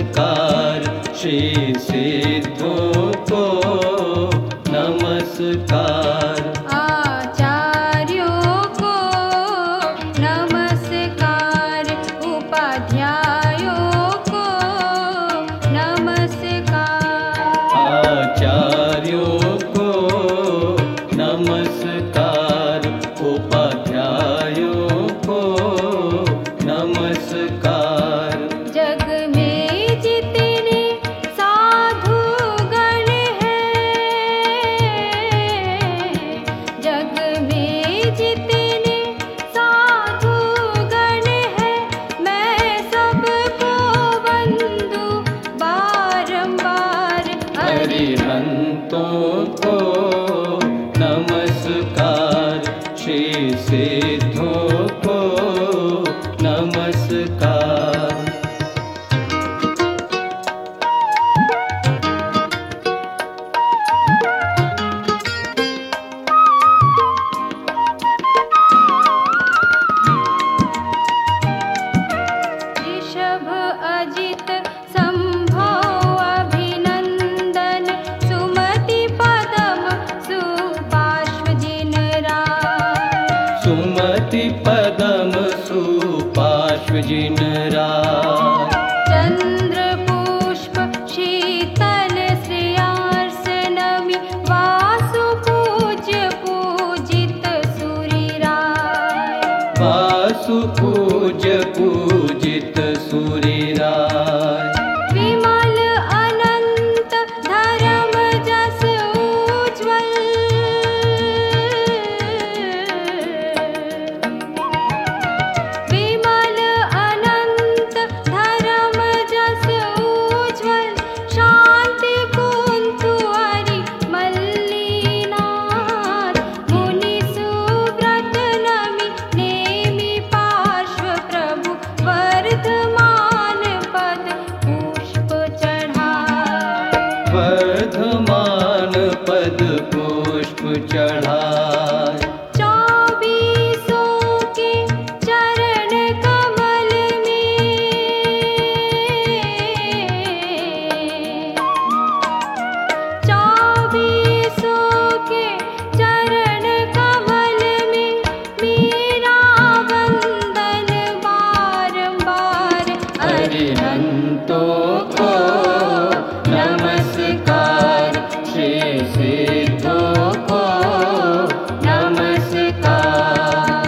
नमस्कार, श्री सिद्धों को नमस्कार। आचार्यों को नमस्कार, उपाध्यायों को नमस्कार। आचार्यों को नमस्कार, उपाध्यायों को नमस्कार। जग में जितने साधु गण हैं, जग में जितने साधु गण हैं, मैं सबको वंदू बारंबार। अरिहंतों को नमस्कार, श्री सिद्धों को नमस्कार। ऋषभ अजित संभव अभिनंदन, सुमति पदम सुपार्श्वजिन राय। सुमति पदम सुपार्श्वजिन राय। चंद्र पुष्प शीतल श्रेयार्स नमि, वासु पूज्य पूजित सूरि राय। वासु पूज्य पूजित सूरि राय। विमल अनंत धर्म जस उज्ज्वल, विमल अनंत धर्म जस उज्ज्वल, शांति कुंतु हरि मल्लिनाथ। मुनि सुव्रत नमि, नेमि पार्श्व प्रभु, वर्धमान पद पुष्प चढ़ाए। वर्धमान पद पुष्प चढ़ाए। चौबीसों के चरण कमल में, चौबीसों के चरण कमल में, मेरा वंदन बारंबार। अरिहंतों को नमस्कार, श्री सिद्धों को नमस्कार।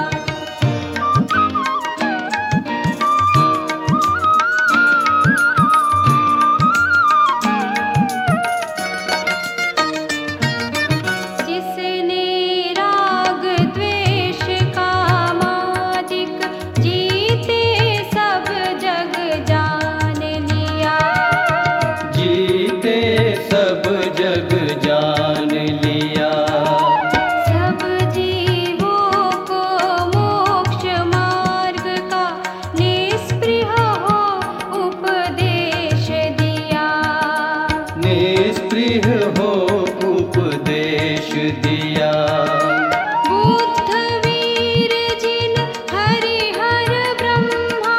जिसने राग द्वेष कामादिक, जीते सब जग जान लिया। जीते सब जग जान लिया। सब जीवों को मोक्ष मार्ग का निष्प्रिय हो उपदेश दिया। निष्प्रिय हो उपदेश दिया। बुद्ध वीर जिन हरिहर ब्रह्मा,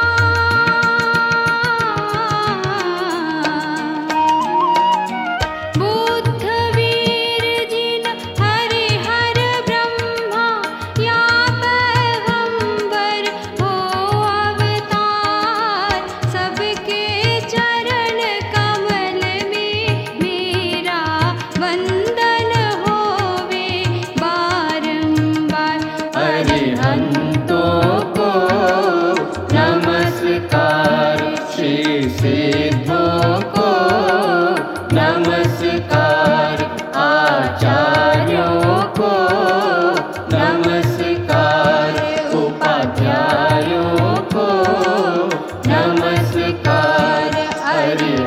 बुद्ध वीर जिन हरिहर ब्रह्मा, या पैगंबर हो अवतार। सबके चरण कमल में मेरा वंदन होवे बारंबार। अरिहंतों को नमस्कार, श्री सिद्धों को नमस्कार। आचार्यों को नमस्कार, उपाध्यायों को नमस्कार। अरिहंतों